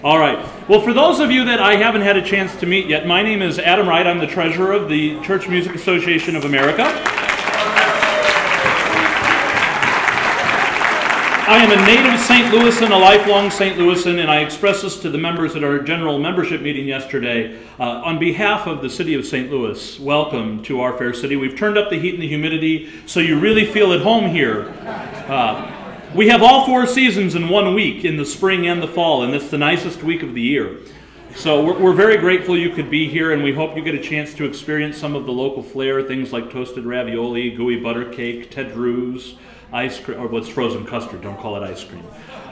All right. Well, for those of you that I haven't had a chance to meet yet, my name is Adam Wright. I'm the treasurer of the Church Music Association of America. I am a native St. Louisan, a lifelong St. Louisan, and I express this to the members at our general membership meeting yesterday. On behalf of the city of St. Louis, welcome to our fair city. We've turned up the heat and the humidity so you really feel at home here. We have all 4 seasons in 1 week, in the spring and the fall, and it's the nicest week of the year. So we're very grateful you could be here, and we hope you get a chance to experience some of the local flair, things like toasted ravioli, gooey butter cake, Ted Drew's, ice cream, or what's frozen custard, don't call it ice cream.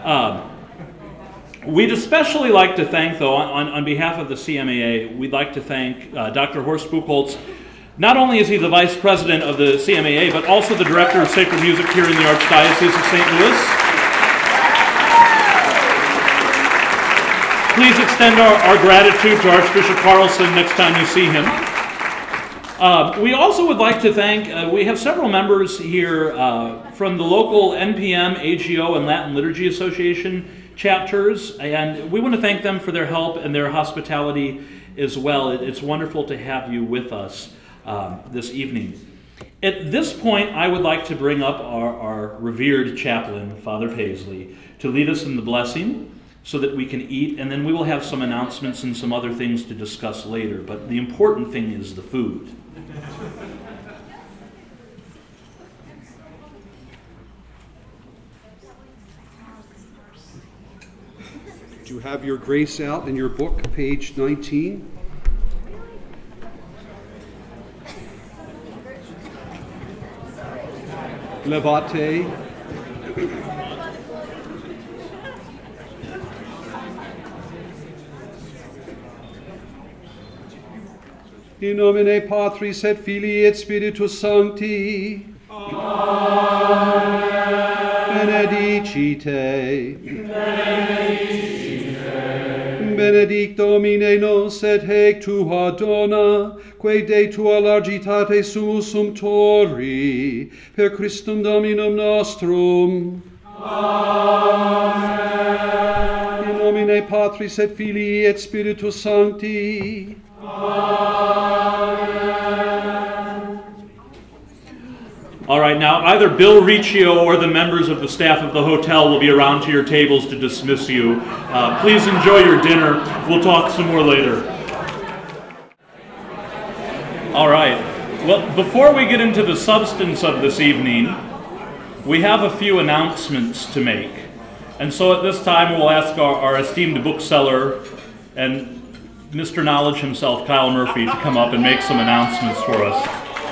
We'd especially like to thank, though, on behalf of the CMAA, we'd like to thank Dr. Horst Buchholz. Not only is he the vice president of the CMAA, but also the director of sacred music here in the Archdiocese of St. Louis. Please extend our gratitude to Archbishop Carlson next time you see him. We also would like to thank, we have several members here from the local NPM, AGO, and Latin Liturgy Association chapters, and we want to thank them for their help and their hospitality as well. It's wonderful to have you with us this evening. At this point, I would like to bring up our revered chaplain, Father Paisley, to lead us in the blessing so that we can eat, and then we will have some announcements and some other things to discuss later. But the important thing is the food. Do you have your grace out in your book, page 19? Levate. In nomine Patris et Filii et Spiritus Sancti. Amen. Benedicite. Benedicite. Benedict Domine nos et hec tua dona, quae de tua largitate sumus sumptori, per Christum Dominum nostrum. Amen. In nomine Patris et Filii et Spiritus Sancti. All right, now either Bill Riccio or the members of the staff of the hotel will be around to your tables to dismiss you. Please enjoy your dinner. We'll talk some more later. All right. Well, before we get into the substance of this evening, we have a few announcements to make. And so at this time, we'll ask our esteemed bookseller and Mr. Knowledge himself, Kyle Murphy, to come up and make some announcements for us.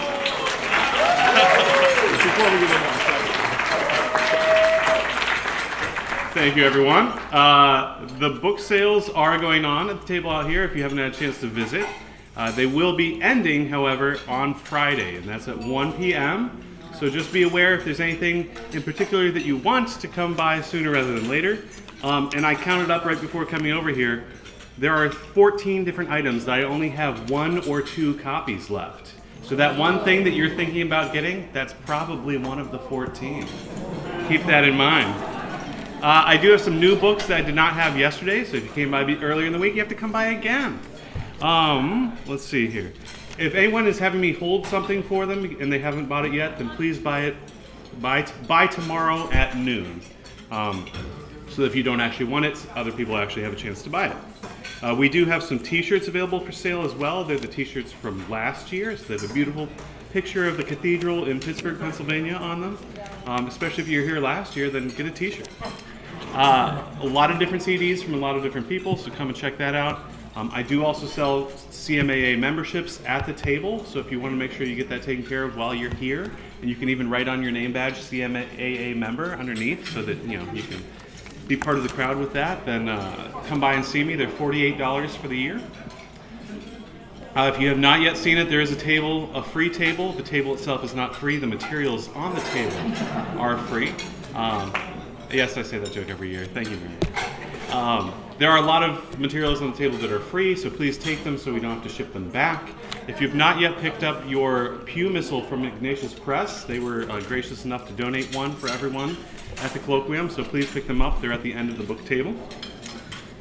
Thank you, everyone. The book sales are going on at the table out here if you haven't had a chance to visit. They will be ending, however, on Friday, and that's at 1 p.m. So just be aware if there's anything in particular that you want to come by sooner rather than later. And I counted up right before coming over here. There are 14 different items that I only have 1 or 2 copies left. So that one thing that you're thinking about getting, that's probably one of the 14. Keep that in mind. I do have some new books that I did not have yesterday, so if you came by earlier in the week, you have to come by again. Let's see here. If anyone is having me hold something for them and they haven't bought it yet, then please buy it by tomorrow at noon. So if you don't actually want it, other people actually have a chance to buy it. We do have some t-shirts available for sale as well. They're the t-shirts from last year, so they have a beautiful picture of the cathedral in Pittsburgh, Pennsylvania on them. Especially if you were here last year, then get a t-shirt. A lot of different CDs from a lot of different people, so come and check that out. I do also sell CMAA memberships at the table, so if you want to make sure you get that taken care of while you're here, and you can even write on your name badge CMAA member underneath so that you can be part of the crowd with that, then come by and see me. They're $48 for the year. If you have not yet seen it, there is a free table. The table itself is not free. The materials on the table are free. Yes, I say that joke every year. Thank you very much. There are a lot of materials on the table that are free, so please take them so we don't have to ship them back. If you've not yet picked up your Pew Missal from Ignatius Press, they were gracious enough to donate one for everyone at the colloquium, so please pick them up. They're at the end of the book table.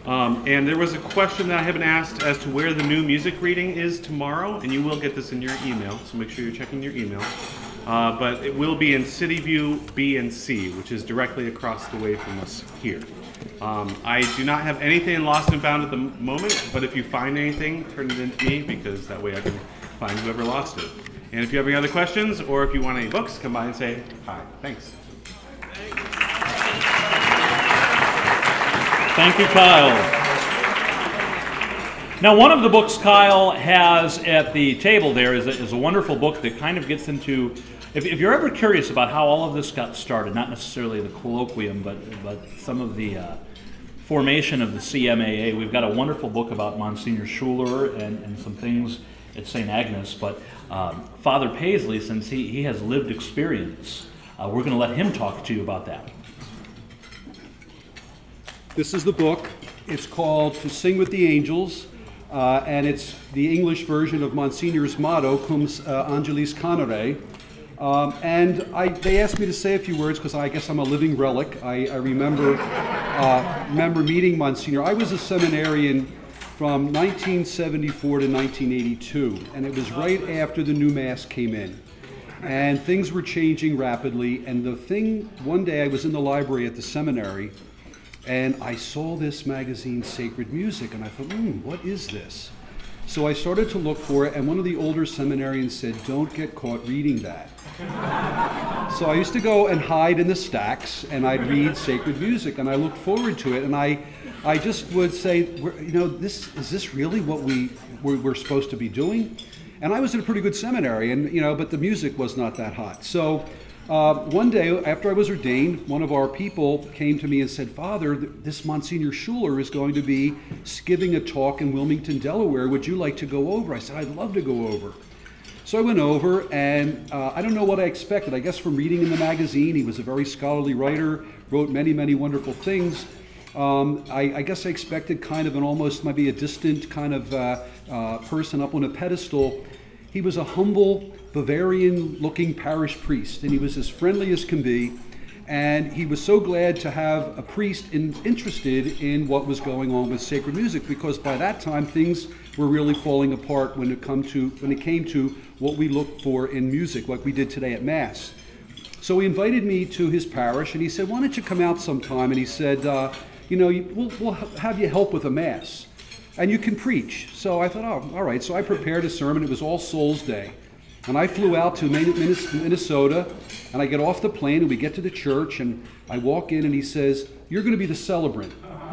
And there was a question that I haven't asked as to where the new music reading is tomorrow, and you will get this in your email, so make sure you're checking your email. But it will be in City View B and C, which is directly across the way from us here. I do not have anything in Lost and Found at the moment, but if you find anything, turn it in to me, because that way I can find whoever lost it. And if you have any other questions, or if you want any books, come by and say hi. Thanks. Thank you, Kyle. Now, one of the books Kyle has at the table there is a wonderful book that kind of gets into, if you're ever curious about how all of this got started, not necessarily the colloquium, but some of the formation of the CMAA, we've got a wonderful book about Monsignor Schuler and some things at St. Agnes, but Father Paisley, since he has lived experience, we're going to let him talk to you about that. This is the book. It's called To Sing with the Angels, and it's the English version of Monsignor's motto, Cum Angelis Canere. And they asked me to say a few words because I guess I'm a living relic. I remember meeting Monsignor. I was a seminarian from 1974 to 1982, and it was right after the new Mass came in. And things were changing rapidly, and one day I was in the library at the seminary, and I saw this magazine, Sacred Music, and I thought, what is this? So I started to look for it, and one of the older seminarians said, don't get caught reading that. So I used to go and hide in the stacks, and I'd read Sacred Music, and I looked forward to it, and I just would say, is this really what we're supposed to be doing? And I was in a pretty good seminary, and but the music was not that hot. So one day, after I was ordained, one of our people came to me and said, Father, this Monsignor Schuler is going to be giving a talk in Wilmington, Delaware. Would you like to go over? I said, I'd love to go over. So I went over, and I don't know what I expected. I guess from reading in the magazine, he was a very scholarly writer, wrote many, many wonderful things. I guess I expected kind of an almost maybe a distant kind of person up on a pedestal. He was a humble Bavarian-looking parish priest, and he was as friendly as can be. And he was so glad to have a priest interested in what was going on with sacred music, because by that time things were really falling apart when it came to what we look for in music, like we did today at Mass. So he invited me to his parish, and he said, "Why don't you come out sometime?" And he said, we'll have you help with a Mass, and you can preach. So I thought, oh, all right. So I prepared a sermon. It was All Souls Day. And I flew out to Minnesota, and I get off the plane, and we get to the church, and I walk in, and he says, "You're going to be the celebrant."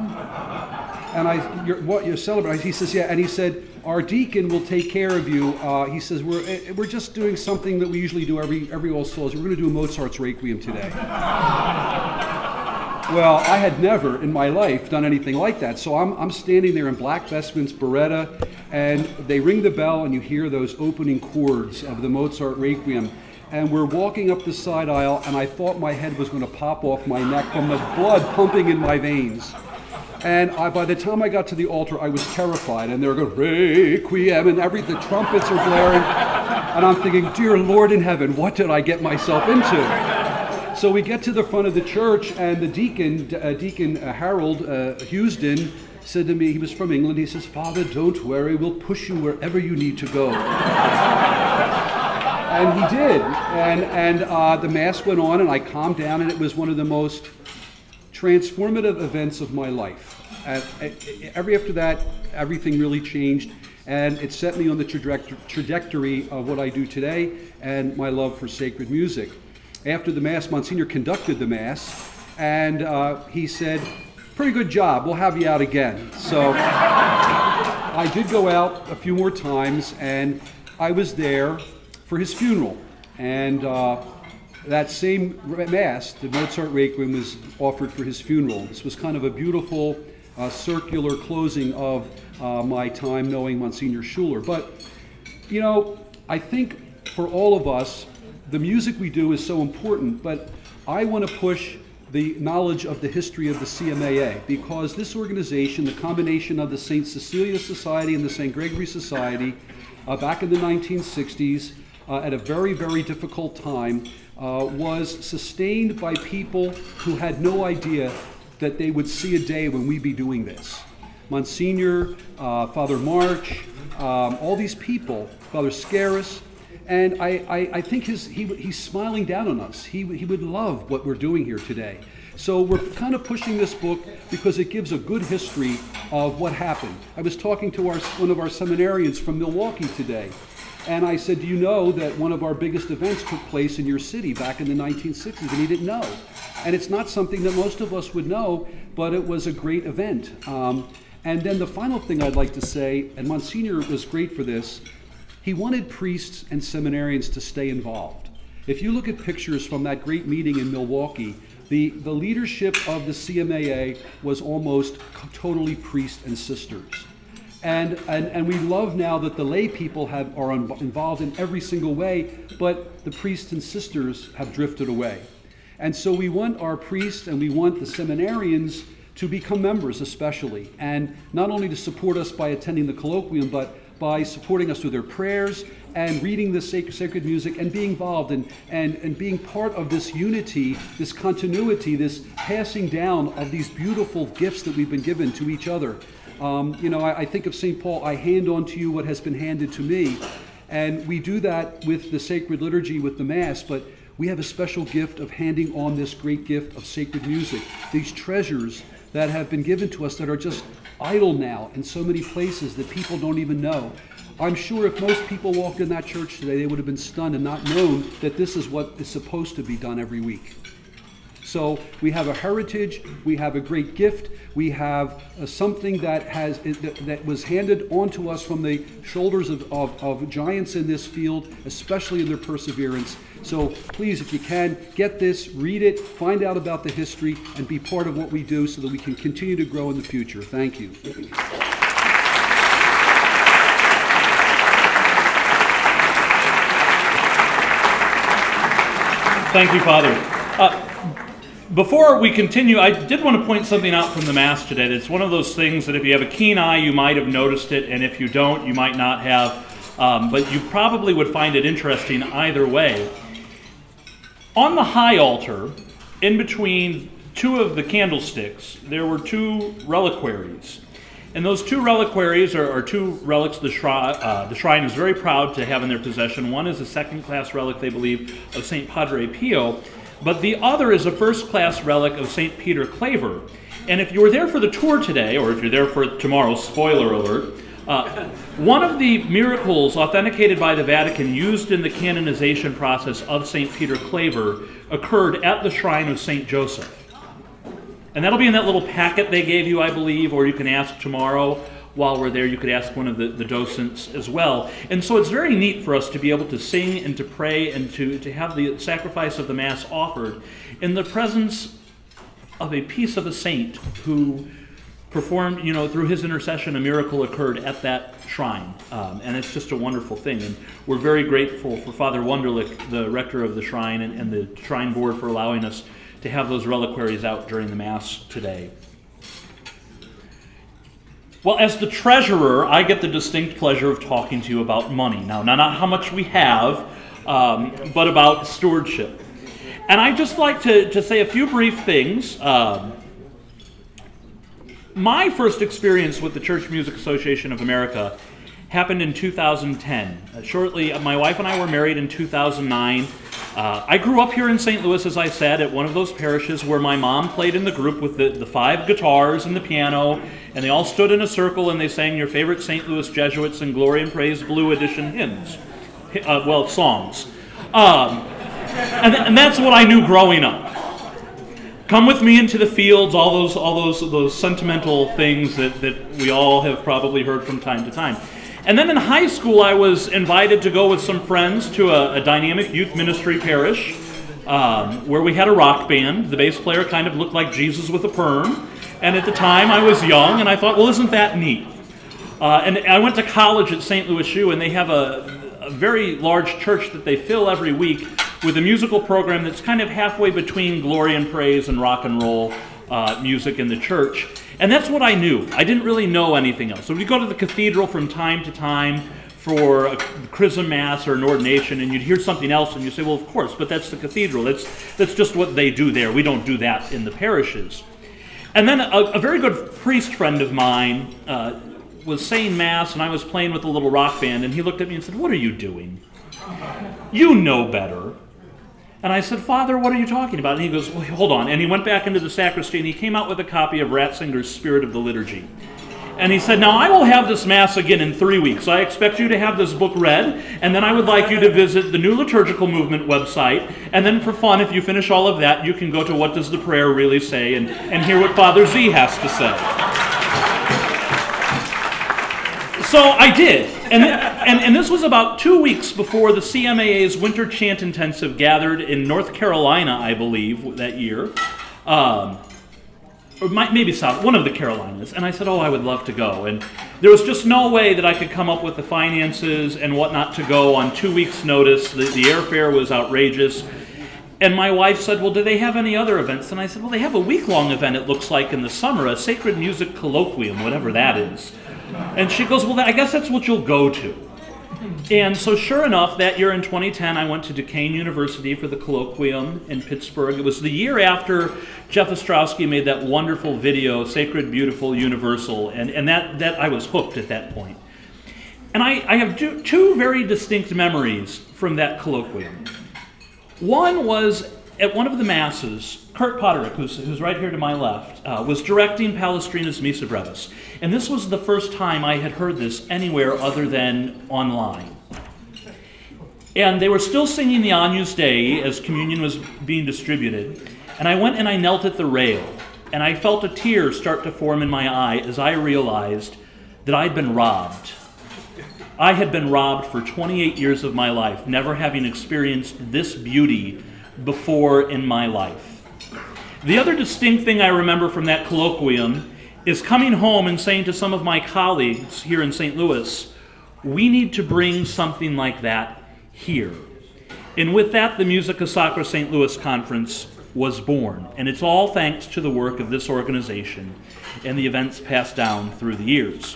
And you're celebrant? He says, "Yeah." And he said, "Our deacon will take care of you." He says, "We're just doing something that we usually do every All Souls. We're going to do Mozart's Requiem today." Well, I had never in my life done anything like that. So I'm standing there in black vestments, beretta, and they ring the bell, and you hear those opening chords of the Mozart Requiem. And we're walking up the side aisle, and I thought my head was going to pop off my neck from the blood pumping in my veins. And by the time I got to the altar, I was terrified. And they were going, Requiem, and the trumpets are blaring. And I'm thinking, dear Lord in heaven, what did I get myself into? So we get to the front of the church, and the Deacon Harold Houston said to me, he was from England, he says, "Father, don't worry, we'll push you wherever you need to go." And he did. And the Mass went on, and I calmed down, and it was one of the most transformative events of my life. After that, everything really changed, and it set me on the trajectory of what I do today and my love for sacred music. After the Mass, Monsignor conducted the Mass, and he said, "Pretty good job, we'll have you out again." So I did go out a few more times, and I was there for his funeral. And that same Mass, the Mozart Requiem, was offered for his funeral. This was kind of a beautiful circular closing of my time knowing Monsignor Schuler. But, I think for all of us, the music we do is so important, but I want to push the knowledge of the history of the CMAA, because this organization, the combination of the St. Cecilia Society and the St. Gregory Society, back in the 1960s, at a very, very difficult time, was sustained by people who had no idea that they would see a day when we'd be doing this. Monsignor, Father March, all these people, Father Scaris, and I think he's smiling down on us. He would love what we're doing here today. So we're kind of pushing this book because it gives a good history of what happened. I was talking to one of our seminarians from Milwaukee today, and I said, do you know that one of our biggest events took place in your city back in the 1960s? And he didn't know. And it's not something that most of us would know, but it was a great event. And then the final thing I'd like to say, and Monsignor was great for this, he wanted priests and seminarians to stay involved. If you look at pictures from that great meeting in Milwaukee, the leadership of the CMAA was almost totally priests and sisters. And we love now that the lay people are involved in every single way, but the priests and sisters have drifted away. And so we want our priests and we want the seminarians to become members especially, and not only to support us by attending the colloquium, but by supporting us through their prayers and reading the sacred music and being involved and being part of this unity, this continuity, this passing down of these beautiful gifts that we've been given to each other. I think of St. Paul, I hand on to you what has been handed to me. And we do that with the sacred liturgy, with the Mass, but we have a special gift of handing on this great gift of sacred music, these treasures that have been given to us that are just idle now in so many places that people don't even know. I'm sure if most people walked in that church today, they would have been stunned and not known that this is what is supposed to be done every week. So we have a heritage, we have a great gift, we have something that was handed on to us from the shoulders of giants in this field, especially in their perseverance. So please, if you can, get this, read it, find out about the history, and be part of what we do so that we can continue to grow in the future. Thank you. Thank you, Father. Before we continue, I did want to point something out from the Mass today. It's one of those things that if you have a keen eye, you might have noticed it, and if you don't, you might not have. But you probably would find it interesting either way. On the high altar, in between two of the candlesticks, there were two reliquaries. And those two reliquaries are two relics the shrine is very proud to have in their possession. One is a second-class relic, they believe, of St. Padre Pio, but the other is a first-class relic of St. Peter Claver. And if you were there for the tour today, or if you're there for tomorrow, spoiler alert, one of the miracles authenticated by the Vatican used in the canonization process of St. Peter Claver occurred at the shrine of St. Joseph. And that'll be in that little packet they gave you, I believe, or you can ask tomorrow while we're there. You could ask one of the docents as well. And so it's very neat for us to be able to sing and to pray and to have the sacrifice of the Mass offered in the presence of a piece of a saint who performed, through his intercession, a miracle occurred at that shrine. And it's just a wonderful thing. And we're very grateful for Father Wunderlich, the rector of the shrine, and the shrine board for allowing us to have those reliquaries out during the Mass today. Well, as the treasurer, I get the distinct pleasure of talking to you about money. Now, not how much we have, but about stewardship. And I'd just like to say a few brief things. My first experience with the Church Music Association of America happened in 2010. Shortly, my wife and I were married in 2009. I grew up here in St. Louis, as I said, at one of those parishes where my mom played in the group with the 5 guitars and the piano, and they all stood in a circle and they sang your favorite St. Louis Jesuits and Glory and Praise Blue Edition hymns. Songs. And that's what I knew growing up. Come with me into the fields, all those sentimental things that we all have probably heard from time to time. And then in high school, I was invited to go with some friends to a dynamic youth ministry parish where we had a rock band. The bass player kind of looked like Jesus with a perm. And at the time, I was young, and I thought, well, isn't that neat? And I went to college at St. Louis U, and they have a very large church that they fill every week with a musical program that's kind of halfway between glory and praise and rock and roll music in the church. And that's what I knew. I didn't really know anything else. So we'd go to the cathedral from time to time for a chrism mass or an ordination, and you'd hear something else, and you'd say, well, of course, but that's the cathedral. That's just what they do there. We don't do that in the parishes. And then a very good priest friend of mine was saying Mass, and I was playing with a little rock band, and he looked at me and said, "What are you doing? You know better." And I said, "Father, what are you talking about?" And he goes, "Well, hold on." And he went back into the sacristy, and he came out with a copy of Ratzinger's Spirit of the Liturgy. And he said, "Now I will have this Mass again in 3 weeks. I expect you to have this book read, and then I would like you to visit the New Liturgical Movement website, and then for fun, if you finish all of that, you can go to What Does the Prayer Really Say and hear what Father Z has to say." So I did, and this was about 2 weeks before the CMAA's Winter Chant Intensive gathered in North Carolina, I believe, that year. Or maybe South, one of the Carolinas, and I said, "Oh, I would love to go." And there was just no way that I could come up with the finances and whatnot to go on 2 weeks' notice. The airfare was outrageous. And my wife said, "Well, do they have any other events?" And I said, "Well, they have a week-long event, it looks like, in the summer, a Sacred Music Colloquium, whatever that is." And she goes, "Well, I guess that's what you'll go to." And so sure enough, that year in 2010, I went to Duquesne University for the colloquium in Pittsburgh. It was the year after Jeff Ostrowski made that wonderful video, Sacred, Beautiful, Universal, and that I was hooked at that point. And I have two very distinct memories from that colloquium. One was at one of the masses, Kurt Potterick, who's right here to my left, was directing Palestrina's Missa Brevis. And this was the first time I had heard this anywhere other than online. And they were still singing the Agnus Dei as communion was being distributed. And I went and I knelt at the rail. And I felt a tear start to form in my eye as I realized that I'd been robbed. I had been robbed for 28 years of my life, never having experienced this beauty before in my life. The other distinct thing I remember from that colloquium is coming home and saying to some of my colleagues here in St. Louis, "We need to bring something like that here." And with that, the Musica Sacra St. Louis Conference was born. And it's all thanks to the work of this organization and the events passed down through the years.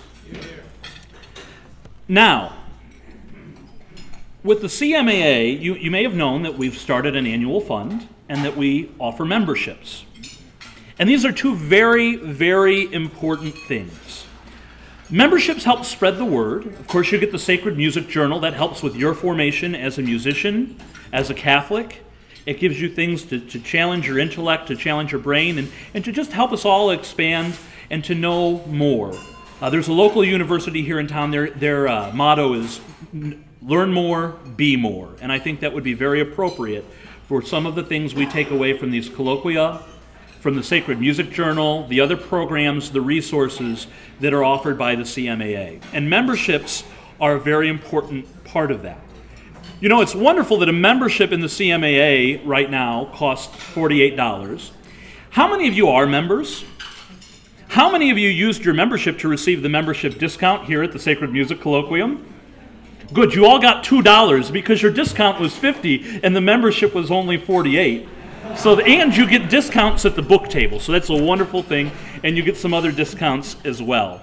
Now, with the CMAA, you may have known that we've started an annual fund and that we offer memberships. And these are two very, very important things. Memberships help spread the word. Of course, you get the Sacred Music Journal that helps with your formation as a musician, as a Catholic. It gives you things to challenge your intellect, to challenge your brain, and to just help us all expand and to know more. There's a local university here in town. Their motto is learn more, be more. And I think that would be very appropriate for some of the things we take away from these colloquia, from the Sacred Music Journal, the other programs, the resources that are offered by the CMAA. And memberships are a very important part of that. You know, it's wonderful that a membership in the CMAA right now costs $48. How many of you are members? How many of you used your membership to receive the membership discount here at the Sacred Music Colloquium? Good, you all got $2 because your discount was $50 and the membership was only $48. And you get discounts at the book table, so that's a wonderful thing, and you get some other discounts as well.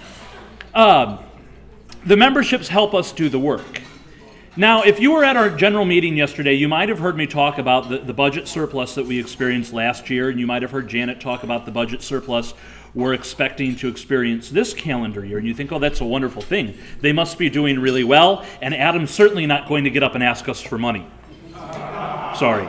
The memberships help us do the work. Now, if you were at our general meeting yesterday, you might have heard me talk about the budget surplus that we experienced last year, and you might have heard Janet talk about the budget surplus we're expecting to experience this calendar year. And you think, oh, that's a wonderful thing. They must be doing really well, and Adam's certainly not going to get up and ask us for money. Sorry.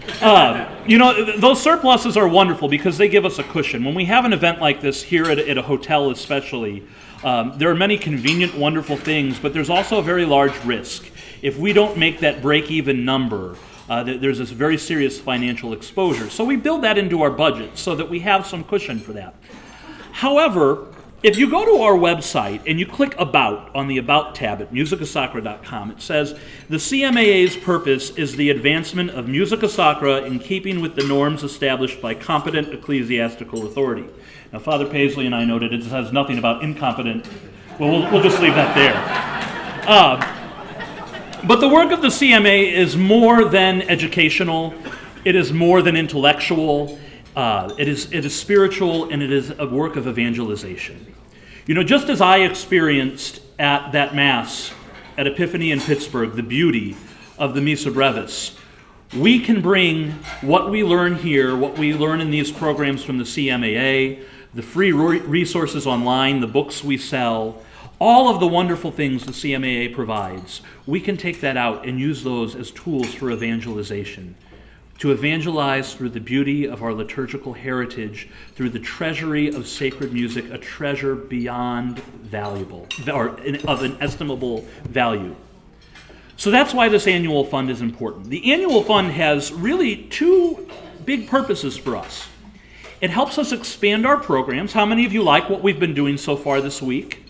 Those surpluses are wonderful because they give us a cushion. When we have an event like this here at a hotel especially, there are many convenient, wonderful things, but there's also a very large risk. If we don't make that break-even number, there's this very serious financial exposure. So we build that into our budget so that we have some cushion for that. However, if you go to our website and you click About on the About tab at musicasacra.com, it says, the CMAA's purpose is the advancement of musica sacra in keeping with the norms established by competent ecclesiastical authority. Now, Father Paisley and I noted it says nothing about incompetent. Well, we'll just leave that there. But the work of the CMA is more than educational. It is more than intellectual. It is spiritual, and it is a work of evangelization. You know, just as I experienced at that Mass at Epiphany in Pittsburgh, the beauty of the Missa Brevis, we can bring what we learn here, what we learn in these programs from the CMAA, the free resources online, the books we sell, all of the wonderful things the CMAA provides, we can take that out and use those as tools for evangelization. To evangelize through the beauty of our liturgical heritage, through the treasury of sacred music, a treasure beyond valuable, or of inestimable value. So that's why this annual fund is important. The annual fund has really two big purposes for us. It helps us expand our programs. How many of you like what we've been doing so far this week?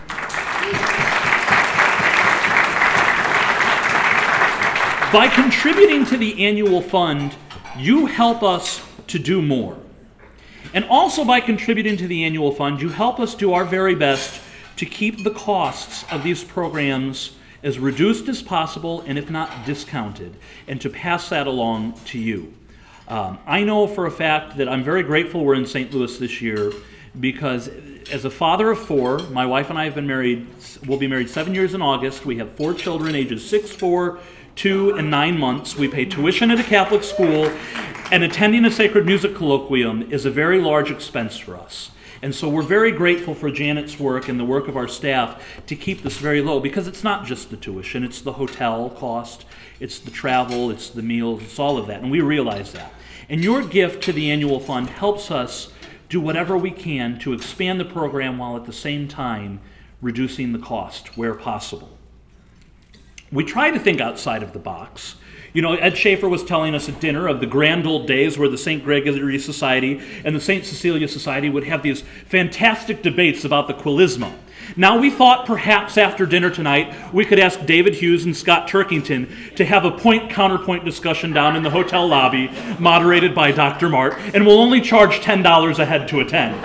By contributing to the annual fund, you help us to do more. And also by contributing to the annual fund, you help us do our very best to keep the costs of these programs as reduced as possible, and if not discounted, and to pass that along to you. I know for a fact that I'm very grateful we're in St. Louis this year, because as a father of four, my wife and I have been married, we'll be married 7 years in August. We have 4 children, ages 6, 4, 2, and 9 months. We pay tuition at a Catholic school, and attending a sacred music colloquium is a very large expense for us. And so we're very grateful for Janet's work and the work of our staff to keep this very low, because it's not just the tuition, it's the hotel cost, it's the travel, it's the meals, it's all of that, and we realize that. And your gift to the annual fund helps us do whatever we can to expand the program while at the same time reducing the cost where possible. We try to think outside of the box. You know, Ed Schaefer was telling us at dinner of the grand old days where the St. Gregory Society and the St. Cecilia Society would have these fantastic debates about the Quillisma. Now we thought perhaps after dinner tonight we could ask David Hughes and Scott Turkington to have a point-counterpoint discussion down in the hotel lobby, moderated by Dr. Mart, and we'll only charge $10 a head to attend.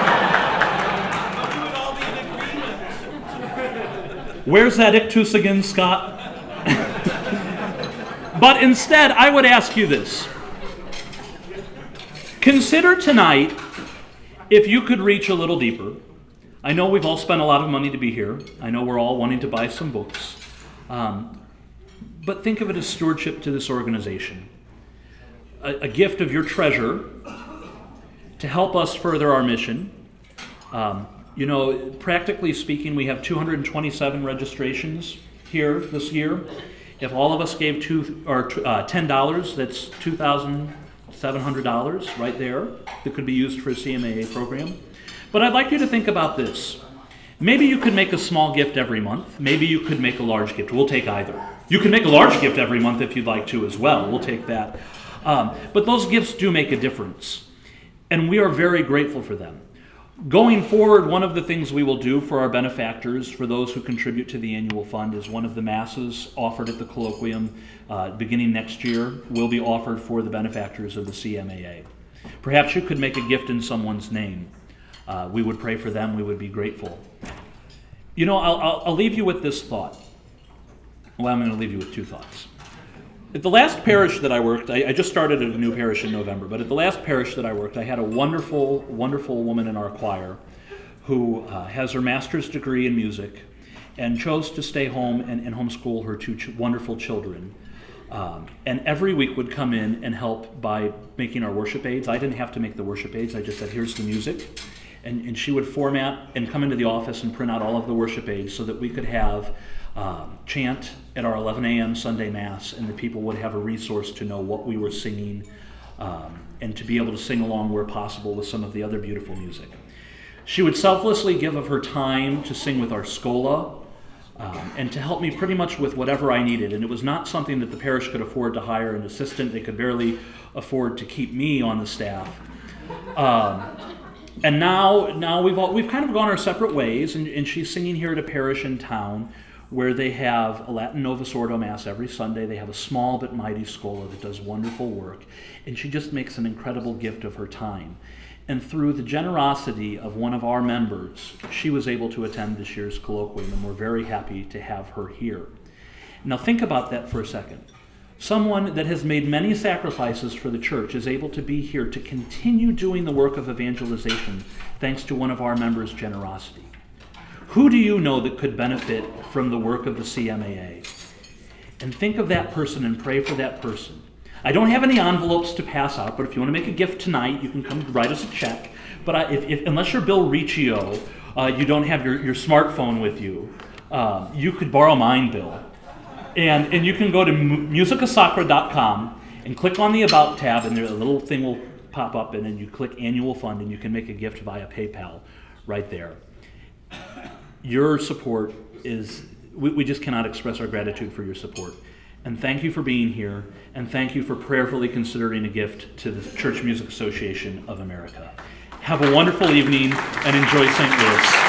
Where's that ictus again, Scott? But instead, I would ask you this. Consider tonight if you could reach a little deeper. I know we've all spent a lot of money to be here. I know we're all wanting to buy some books. But think of it as stewardship to this organization. A gift of your treasure to help us further our mission. You know, practically speaking, we have 227 registrations here this year. If all of us gave $10, that's $2,700 right there that could be used for a CMAA program. But I'd like you to think about this. Maybe you could make a small gift every month. Maybe you could make a large gift. We'll take either. You can make a large gift every month if you'd like to as well. We'll take that. But those gifts do make a difference. And we are very grateful for them. Going forward, one of the things we will do for our benefactors, for those who contribute to the annual fund, is one of the masses offered at the colloquium beginning next year will be offered for the benefactors of the CMAA. Perhaps you could make a gift in someone's name. We would pray for them. We would be grateful. You know, I'll leave you with this thought. Well, I'm going to leave you with two thoughts. At the last parish that I worked, I just started at a new parish in November, but at the last parish that I worked, I had a wonderful, wonderful woman in our choir who has her master's degree in music and chose to stay home and homeschool her 2 wonderful children. And every week would come in and help by making our worship aids. I didn't have to make the worship aids. I just said, here's the music. And she would format and come into the office and print out all of the worship aids so that we could have chant at our 11 a.m. Sunday Mass, and the people would have a resource to know what we were singing and to be able to sing along where possible with some of the other beautiful music. She would selflessly give of her time to sing with our Schola and to help me pretty much with whatever I needed. And it was not something that the parish could afford to hire an assistant. They could barely afford to keep me on the staff. And now we've kind of gone our separate ways, and she's singing here at a parish in town where they have a Latin Novus Ordo Mass every Sunday. They have a small but mighty Schola that does wonderful work, and she just makes an incredible gift of her time. And through the generosity of one of our members, she was able to attend this year's colloquium, and we're very happy to have her here. Now think about that for a second. Someone that has made many sacrifices for the church is able to be here to continue doing the work of evangelization thanks to one of our members' generosity. Who do you know that could benefit from the work of the CMAA? And think of that person and pray for that person. I don't have any envelopes to pass out, but if you want to make a gift tonight, you can come write us a check. But if unless you're Bill Riccio, you don't have your smartphone with you, you could borrow mine, Bill. And you can go to musicasacra.com and click on the About tab, and there a little thing will pop up, and then you click Annual Fund, and you can make a gift via PayPal right there. Your support is, we just cannot express our gratitude for your support. And thank you for being here, and thank you for prayerfully considering a gift to the Church Music Association of America. Have a wonderful evening, and enjoy St. Louis.